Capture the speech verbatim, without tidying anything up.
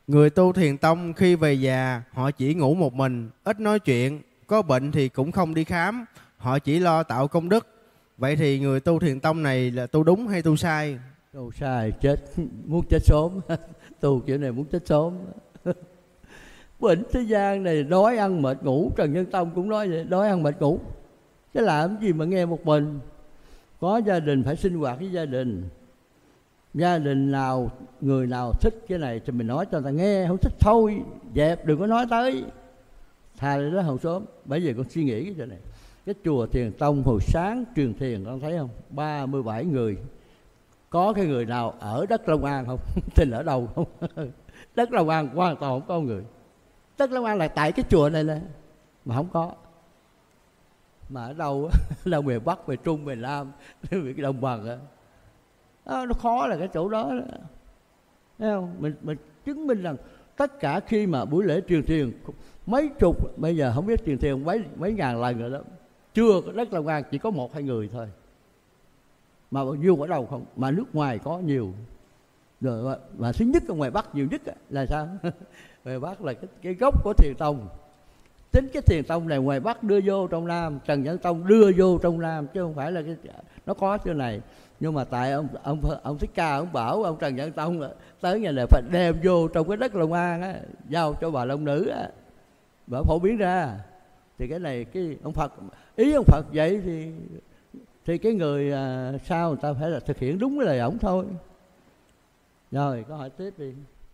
Người tu thiền tông khi về già, họ chỉ ngủ một mình, ít nói chuyện, có bệnh thì cũng không đi khám, họ chỉ lo tạo công đức. Vậy thì người tu thiền tông này là tu đúng hay tu sai? Tu sai, chết, muốn chết sớm. Tu kiểu này muốn chết sớm. Bệnh thế gian này đói ăn mệt ngủ, Trần Nhân Tông cũng nói vậy, đói ăn mệt ngủ. Chứ làm gì mà nghe một mình. Có gia đình phải sinh hoạt với gia đình. Gia đình nào, người nào thích cái này thì mình nói cho người ta nghe, không thích thôi, dẹp, đừng có nói tới. Thà đi đó hầu sớm. Bây giờ con suy nghĩ cái chuyện này. Cái chùa Thiền Tông hồi sáng truyền thiền, con thấy không? ba mươi bảy người. Có cái người nào ở đất Long An không? Tình ở đâu không? Đất Long An hoàn toàn không có người. Đất Long An là tại cái chùa này nè, mà không có. Mà ở đâu? Đâu miền Bắc, miền Trung, miền Nam, miền Đồng bằng á. Đó, nó khó là cái chỗ đó, đó. Thấy không? Mình, mình chứng minh rằng tất cả khi mà buổi lễ truyền thiền mấy chục, bây giờ không biết truyền thiền mấy mấy ngàn lần rồi đó, chưa có đất Long An chỉ có một hai người thôi. Mà bao nhiêu ở đâu không? Mà nước ngoài có nhiều. Rồi mà, mà thứ nhất ở ngoài Bắc nhiều nhất là sao? Ngoài Bắc là cái, cái gốc của Thiền Tông. Tính cái Thiền Tông này ngoài Bắc đưa vô trong Nam, Trần Nhân Tông đưa vô trong Nam, chứ không phải là cái, nó có chỗ này. Nhưng mà tại ông ông ông Thích Ca ông bảo ông Trần Nhân Tông tới ngày này phải đem vô trong cái đất Long An á, giao cho bà Long Nữ á, bà phổ biến ra. Thì cái này cái ông Phật, ý ông Phật vậy thì thì cái người à, sao người ta phải là thực hiện đúng cái lời ổng thôi. Rồi câu hỏi tiếp đi.